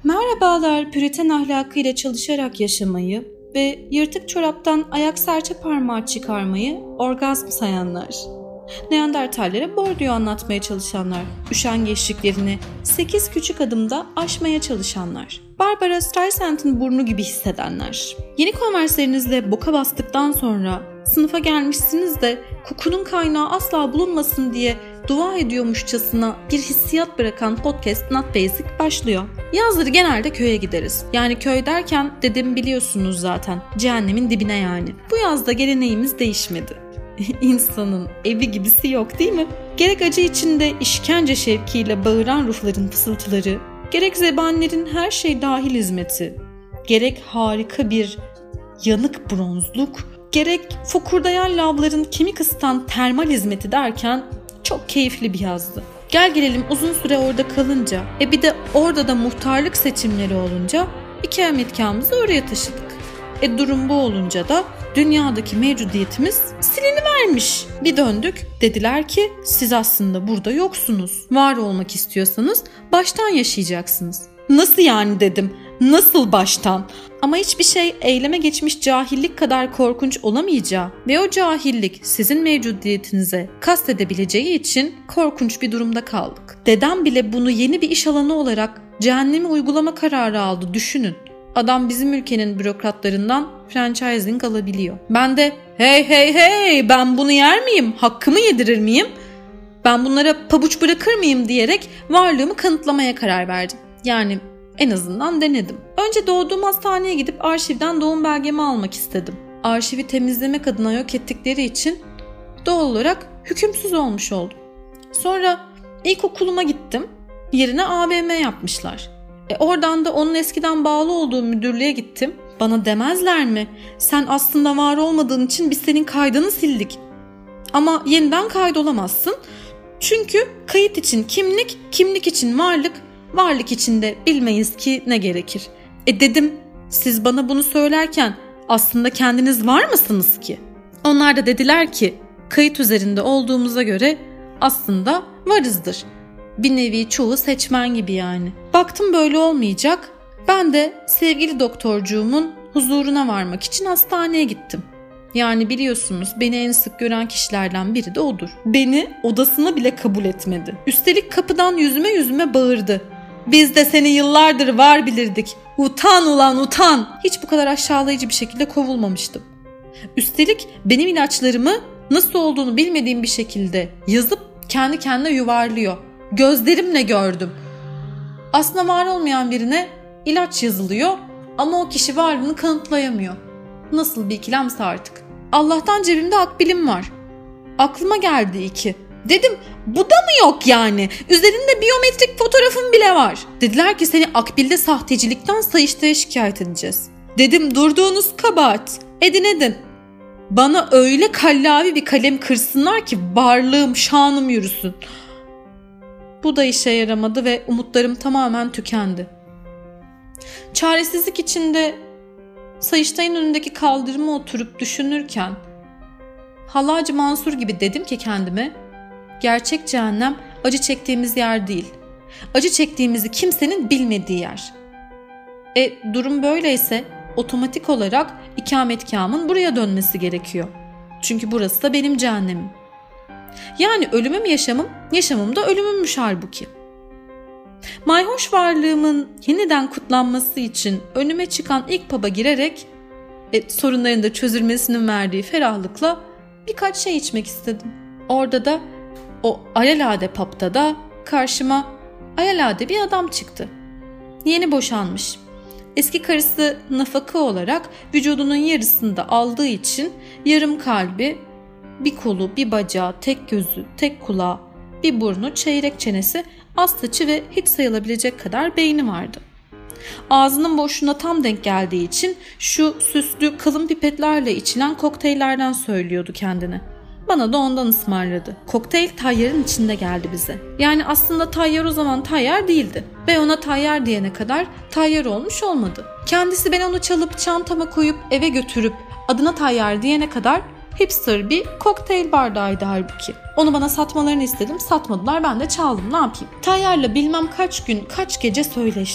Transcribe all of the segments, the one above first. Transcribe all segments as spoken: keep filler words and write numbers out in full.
Merhabalar, Püriten ahlakıyla çalışarak yaşamayı ve yırtık çoraptan ayak serçe parmağı çıkarmayı orgazm sayanlar. Neandertallere Bourdieu anlatmaya çalışanlar, üşengeçliklerini sekiz küçük adımda aşmaya çalışanlar. Barbara Streisand'ın burnu gibi hissedenler. Yeni konverslerinizle boka bastıktan sonra sınıfa gelmişsiniz de kokunun kaynağı asla bulunmasın diye dua ediyormuşçasına bir hissiyat bırakan podcast Not Basic başlıyor. Yazları genelde köye gideriz. Yani köy derken dedim biliyorsunuz zaten. Cehennemin dibine yani. Bu yazda geleneğimiz değişmedi. İnsanın evi gibisi yok değil mi? Gerek acı içinde işkence şevkiyle bağıran ruhların fısıltıları, gerek zebanilerin her şey dahil hizmeti, gerek harika bir yanık bronzluk, gerek fokurdayan lavların kemik ısıtan termal hizmeti derken çok keyifli bir yazdı. Gel gelelim uzun süre orada kalınca, e bir de orada da muhtarlık seçimleri olunca ikametgahımızı oraya taşıdık. E durum bu olunca da dünyadaki mevcudiyetimiz silinivermiş. Bir döndük, dediler ki siz aslında burada yoksunuz. Var olmak istiyorsanız baştan yaşayacaksınız. Nasıl yani dedim. Nasıl baştan? Ama hiçbir şey eyleme geçmiş cahillik kadar korkunç olamayacağı ve o cahillik sizin mevcudiyetinize kastedebileceği için korkunç bir durumda kaldık. Dedem bile bunu yeni bir iş alanı olarak cehennemi uygulama kararı aldı, düşünün. Adam bizim ülkenin bürokratlarından franchising alabiliyor. Ben de hey hey hey ben bunu yer miyim? Hakkımı yedirir miyim? Ben bunlara pabuç bırakır mıyım diyerek varlığımı kanıtlamaya karar verdim. Yani en azından denedim. Önce doğduğum hastaneye gidip arşivden doğum belgemi almak istedim. Arşivi temizlemek adına yok ettikleri için doğal olarak hükümsüz olmuş oldum. Sonra ilkokuluma gittim. Yerine A V M yapmışlar. E oradan da onun eskiden bağlı olduğu müdürlüğe gittim. Bana demezler mi? Sen aslında var olmadığın için biz senin kaydını sildik. Ama yeniden kaydolamazsın. Çünkü kayıt için kimlik, kimlik için varlık, varlık için de bilmeyiz ki ne gerekir. E dedim, siz bana bunu söylerken aslında kendiniz var mısınız ki? Onlar da dediler ki kayıt üzerinde olduğumuza göre aslında varızdır. Bir nevi çoğu seçmen gibi yani. Baktım böyle olmayacak. Ben de sevgili doktorcuğumun huzuruna varmak için hastaneye gittim. Yani biliyorsunuz beni en sık gören kişilerden biri de odur. Beni odasına bile kabul etmedi. Üstelik kapıdan yüzüme yüzüme bağırdı. Biz de seni yıllardır var bilirdik. Utan ulan utan. Hiç bu kadar aşağılayıcı bir şekilde kovulmamıştım. Üstelik benim ilaçlarımı nasıl olduğunu bilmediğim bir şekilde yazıp kendi kendine yuvarlıyor. Gözlerimle gördüm. Aslında var olmayan birine ilaç yazılıyor ama o kişi varlığını kanıtlayamıyor. Nasıl bir ikilemse artık. Allah'tan cebimde akbilim var. Aklıma geldi iki. Dedim bu da mı yok yani? Üzerinde biyometrik fotoğrafım bile var. Dediler ki seni akbilde sahtecilikten Sayıştay'a şikayet edeceğiz. Dedim durduğunuz kabahat. Edin edin. Bana öyle kallavi bir kalem kırsınlar ki varlığım, şanım yürüsün. Bu da işe yaramadı ve umutlarım tamamen tükendi. Çaresizlik içinde Sayıştay'ın önündeki kaldırıma oturup düşünürken Halacı Mansur gibi dedim ki kendime, gerçek cehennem acı çektiğimiz yer değil. Acı çektiğimizi kimsenin bilmediği yer. E durum böyleyse otomatik olarak ikametgahımın buraya dönmesi gerekiyor. Çünkü burası da benim cehennemim. Yani ölümüm yaşamım, yaşamım da ölümümmüş halbuki. Mayhoş varlığımın yeniden kutlanması için önüme çıkan ilk pub'a girerek e, sorunların da çözülmesinin verdiği ferahlıkla birkaç şey içmek istedim. Orada da o alelade pub'da da karşıma alelade bir adam çıktı. Yeni boşanmış. Eski karısı nafaka olarak vücudunun yarısını da aldığı için yarım kalbi, bir kolu, bir bacağı, tek gözü, tek kulağı, bir burnu, çeyrek çenesi, az saçı ve hiç sayılabilecek kadar beyni vardı. Ağzının boşluğuna tam denk geldiği için şu süslü kalın pipetlerle içilen kokteyllerden söylüyordu kendine. Bana da ondan ısmarladı. Kokteyl tayyarın içinde geldi bize. Yani aslında tayyar o zaman tayyar değildi. Ve ona tayyar diyene kadar tayyar olmuş olmadı. Kendisi ben onu çalıp çantama koyup eve götürüp adına tayyar diyene kadar hipster bir kokteyl bardağıydı halbuki. Onu bana satmalarını istedim, satmadılar, ben de çaldım, ne yapayım. Tayyar'la bilmem kaç gün kaç gece söyleştik.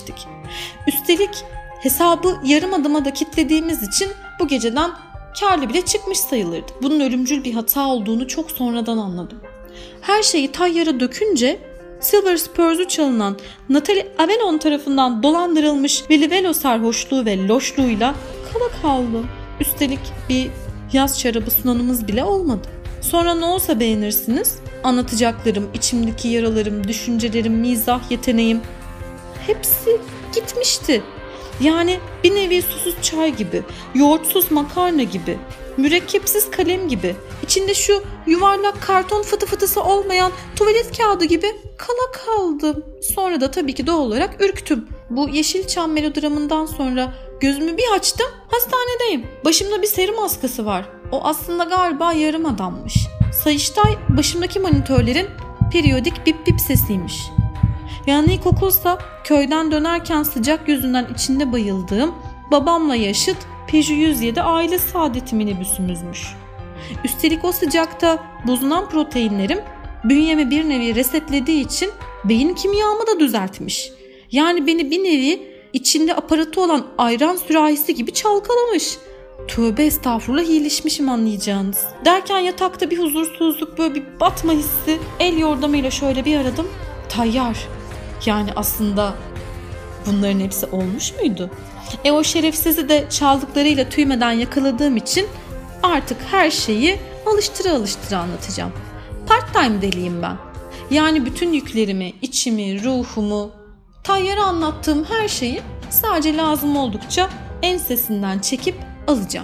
Üstelik hesabı yarım adıma da kilitlediğimiz için bu geceden kârlı bile çıkmış sayılırdı. Bunun ölümcül bir hata olduğunu çok sonradan anladım. Her şeyi Tayyar'a dökünce Silver Spurs'u çalınan Natalie Avalon tarafından dolandırılmış ve Livelo sarhoşluğu ve loşluğuyla kala kaldı. Üstelik bir yaz şarabı sunanımız bile olmadı. Sonra ne olsa beğenirsiniz. Anlatacaklarım, içimdeki yaralarım, düşüncelerim, mizah yeteneğim hepsi gitmişti. Yani bir nevi susuz çay gibi, yoğurtsuz makarna gibi, mürekkepsiz kalem gibi, içinde şu yuvarlak karton fıtı fıtısı olmayan tuvalet kağıdı gibi kala kaldım. Sonra da tabii ki doğal olarak ürktüm. Bu Yeşilçam melodramından sonra gözümü bir açtım, hastanedeyim. Başımda bir serum askısı var. O aslında galiba yarım adammış. Sayıştay başımdaki monitörlerin periyodik bip bip sesiymiş. Yani ilkokulsa köyden dönerken sıcak yüzünden içinde bayıldığım babamla yaşıt Peugeot yüz yedi aile saadeti minibüsümüzmüş. Üstelik o sıcakta bulunan proteinlerim bünyemi bir nevi resetlediği için beyin kimyamı da düzeltmiş. Yani beni bir nevi içinde aparatı olan ayran sürahisi gibi çalkalamış. Tövbe estağfurullah, iyileşmişim anlayacağınız. Derken yatakta bir huzursuzluk, böyle bir batma hissi, el yordamıyla şöyle bir aradım. Tayyar. Yani aslında bunların hepsi olmuş muydu? E o şerefsizi de çaldıklarıyla tüymeden yakaladığım için artık her şeyi alıştıra alıştıra anlatacağım. Part time deliyim ben. Yani bütün yüklerimi, içimi, ruhumu, Tayyar'a anlattığım her şeyi sadece lazım oldukça ensesinden çekip alacağım.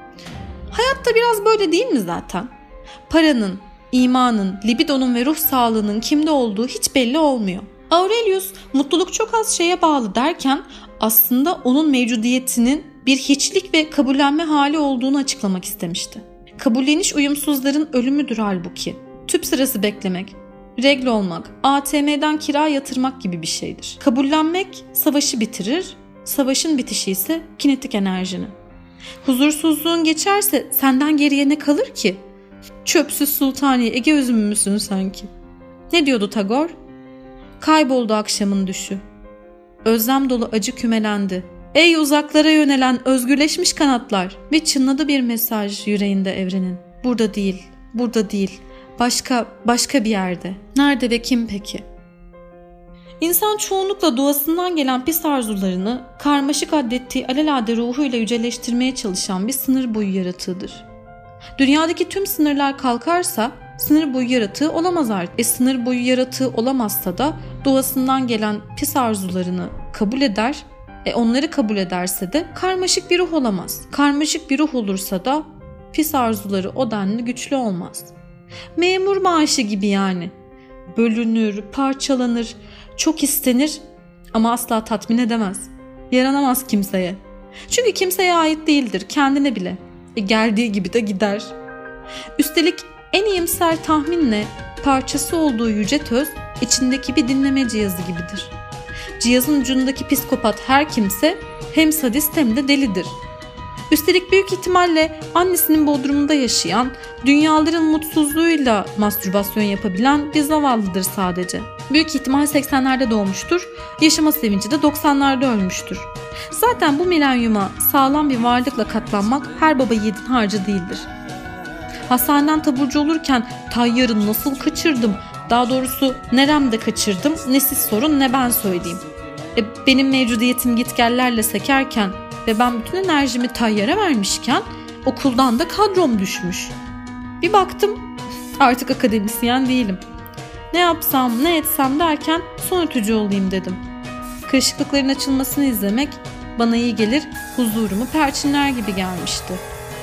Hayatta biraz böyle değil mi zaten? Paranın, imanın, libidonun ve ruh sağlığının kimde olduğu hiç belli olmuyor. Aurelius mutluluk çok az şeye bağlı derken aslında onun mevcudiyetinin bir hiçlik ve kabullenme hali olduğunu açıklamak istemişti. Kabulleniş uyumsuzların ölümüdür halbuki. Tüp sırası beklemek, regl olmak, A T M'den kira yatırmak gibi bir şeydir. Kabullenmek savaşı bitirir, savaşın bitişi ise kinetik enerjini. Huzursuzluğun geçerse senden geriye ne kalır ki? Çöpsüz sultaniye Ege üzümü müsün sanki? Ne diyordu Tagore? Kayboldu akşamın düşü. Özlem dolu acı kümelendi. Ey uzaklara yönelen özgürleşmiş kanatlar! Ve çınladı bir mesaj yüreğinde evrenin. Burada değil, burada değil. Başka, başka bir yerde. Nerede ve kim peki? İnsan çoğunlukla doğasından gelen pis arzularını karmaşık addettiği alelade ruhuyla yüceleştirmeye çalışan bir sınır boyu yaratığıdır. Dünyadaki tüm sınırlar kalkarsa sınır boyu yaratığı olamaz artık. E sınır boyu yaratığı olamazsa da doğasından gelen pis arzularını kabul eder. E onları kabul ederse de karmaşık bir ruh olamaz. Karmaşık bir ruh olursa da pis arzuları o denli güçlü olmaz. Memur maaşı gibi yani. Bölünür, parçalanır, çok istenir ama asla tatmin edemez. Yaranamaz kimseye. Çünkü kimseye ait değildir, kendine bile. E geldiği gibi de gider. Üstelik en iyimser tahminle parçası olduğu yüce töz içindeki bir dinleme cihazı gibidir. Cihazın ucundaki psikopat her kimse hem sadist hem de delidir. Üstelik büyük ihtimalle annesinin bodrumunda yaşayan, dünyaların mutsuzluğuyla mastürbasyon yapabilen bir zavallıdır sadece. Büyük ihtimal seksenlerde doğmuştur, yaşama sevinci de doksanlarda ölmüştür. Zaten bu milenyuma sağlam bir varlıkla katlanmak her baba yiğidin harcı değildir. Hastaneden taburcu olurken Tayyar'ı nasıl kaçırdım, daha doğrusu neremde kaçırdım, ne siz sorun ne ben söyleyeyim. E, benim mevcudiyetim gitgellerle sekerken ve ben bütün enerjimi Tayyar'a vermişken okuldan da kadrom düşmüş. Bir baktım artık akademisyen değilim. Ne yapsam ne etsem derken son ötücü olayım dedim. Kırışıklıkların açılmasını izlemek bana iyi gelir, huzurumu perçinler gibi gelmişti.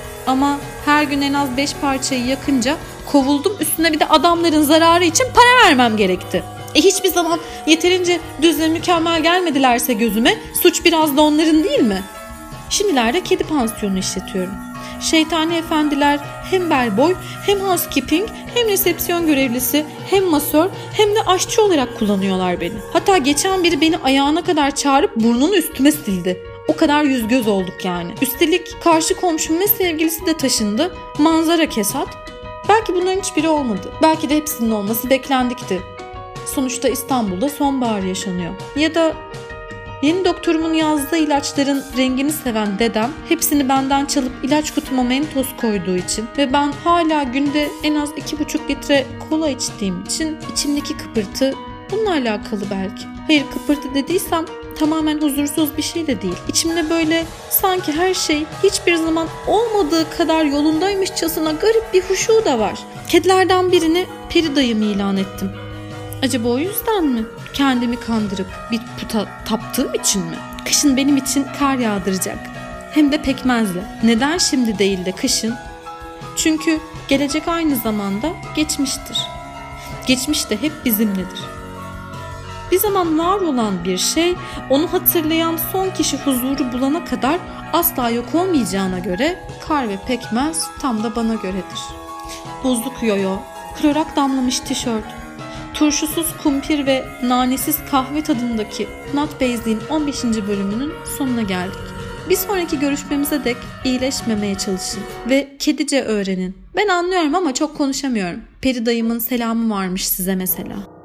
Ama her gün en az beş parçayı yakınca kovuldum, üstüne bir de adamların zararı için para vermem gerekti. E hiçbir zaman yeterince düz ve mükemmel gelmedilerse gözüme suç biraz da onların değil mi? Şimdilerde kedi pansiyonu işletiyorum. Şeytani efendiler hem bellboy hem housekeeping hem resepsiyon görevlisi hem masör hem de aşçı olarak kullanıyorlar beni. Hatta geçen biri beni ayağına kadar çağırıp burnunu üstüme sildi. O kadar yüz göz olduk yani. Üstelik karşı komşum ve sevgilisi de taşındı. Manzara kesat. Belki bunların hiçbiri olmadı. Belki de hepsinin olması beklendikti. Sonuçta İstanbul'da sonbahar yaşanıyor. Ya da Yeni doktorumun yazdığı ilaçların rengini seven dedem hepsini benden çalıp ilaç kutuma mentos koyduğu için ve ben hala günde en az iki buçuk litre kola içtiğim için içimdeki kıpırtı bununla alakalı belki. Hayır, kıpırtı dediysem tamamen huzursuz bir şey de değil. İçimde böyle sanki her şey hiçbir zaman olmadığı kadar yolundaymışçasına garip bir huşu da var. Kedilerden birini peri dayım ilan ettim. Acaba o yüzden mi? Kendimi kandırıp bir puta taptığım için mi? Kışın benim için kar yağdıracak. Hem de pekmezle. Neden şimdi değil de kışın? Çünkü gelecek aynı zamanda geçmiştir. Geçmiş de hep bizimledir. Bir zaman var olan bir şey, onu hatırlayan son kişi huzuru bulana kadar asla yok olmayacağına göre kar ve pekmez tam da bana göredir. Bozuk yoyo, klorak damlamış tişört, turşusuz kumpir ve nanesiz kahve tadındaki Not Basic'in on beşinci bölümünün sonuna geldik. Bir sonraki görüşmemize dek iyileşmemeye çalışın ve kedice öğrenin. Ben anlıyorum ama çok konuşamıyorum. Peri dayımın selamı varmış size mesela.